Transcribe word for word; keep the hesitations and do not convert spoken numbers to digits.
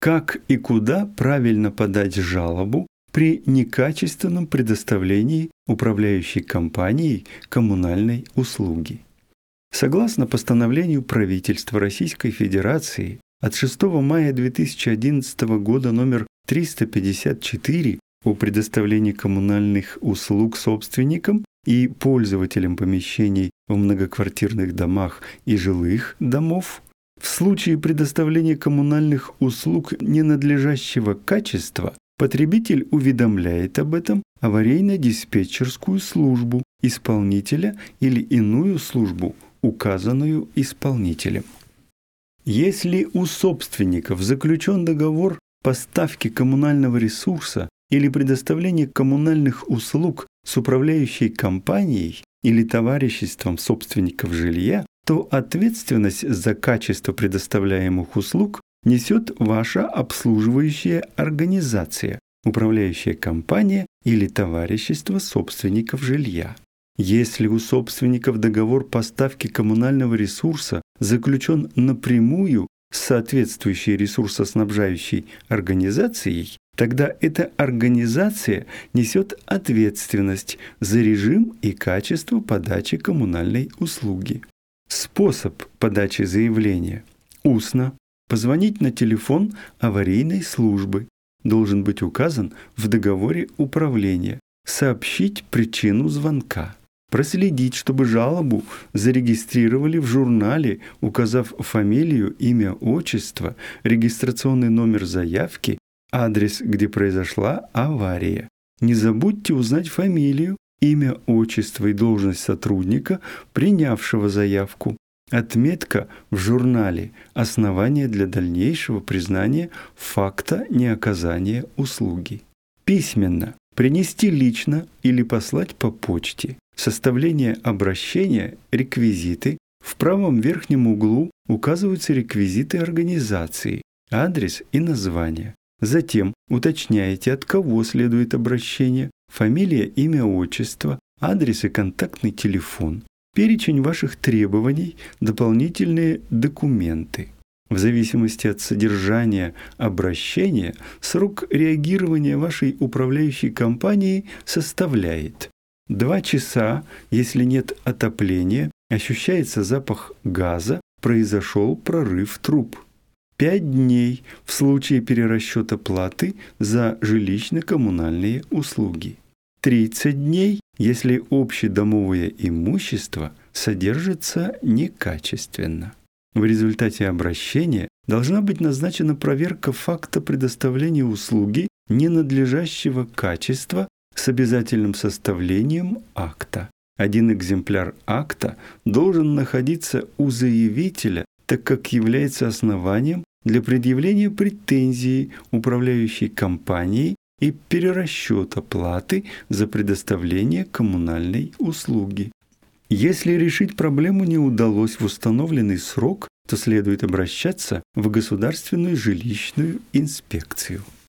Как и куда правильно подать жалобу при некачественном предоставлении управляющей компанией коммунальной услуги? Согласно постановлению правительства Российской Федерации от шестого мая две тысячи одиннадцатого года номер триста пятьдесят четыре о предоставлении коммунальных услуг собственникам и пользователям помещений в многоквартирных домах и жилых домов, в случае предоставления коммунальных услуг ненадлежащего качества потребитель уведомляет об этом аварийно-диспетчерскую службу исполнителя или иную службу, указанную исполнителем. Если у собственников заключен договор поставки коммунального ресурса или предоставления коммунальных услуг с управляющей компанией или товариществом собственников жилья, то ответственность за качество предоставляемых услуг несет ваша обслуживающая организация, управляющая компания или товарищество собственников жилья. Если у собственников договор поставки коммунального ресурса заключен напрямую с соответствующей ресурсоснабжающей организацией, тогда эта организация несет ответственность за режим и качество подачи коммунальной услуги. Способ подачи заявления. Устно. Позвонить на телефон аварийной службы. Должен быть указан в договоре управления. Сообщить причину звонка. Проследить, чтобы жалобу зарегистрировали в журнале, указав фамилию, имя, отчество, регистрационный номер заявки, адрес, где произошла авария. Не забудьте узнать фамилию, имя, отчество и должность сотрудника, принявшего заявку. Отметка в журнале «Основания для дальнейшего признания факта неоказания услуги». Письменно. Принести лично или послать по почте. Составление обращения, реквизиты. В правом верхнем углу указываются реквизиты организации, адрес и название. Затем уточняете, от кого следует обращение, фамилия, имя, отчество, адрес и контактный телефон, перечень ваших требований, дополнительные документы. В зависимости от содержания обращения, срок реагирования вашей управляющей компании составляет два часа, если нет отопления, ощущается запах газа, произошел прорыв труб. пять дней в случае перерасчета платы за жилищно-коммунальные услуги. тридцать дней, если общедомовое имущество содержится некачественно. В результате обращения должна быть назначена проверка факта предоставления услуги ненадлежащего качества с обязательным составлением акта. Один экземпляр акта должен находиться у заявителя, так как является основанием для предъявления претензии управляющей компанией и перерасчета платы за предоставление коммунальной услуги. Если решить проблему не удалось в установленный срок, то следует обращаться в Государственную жилищную инспекцию.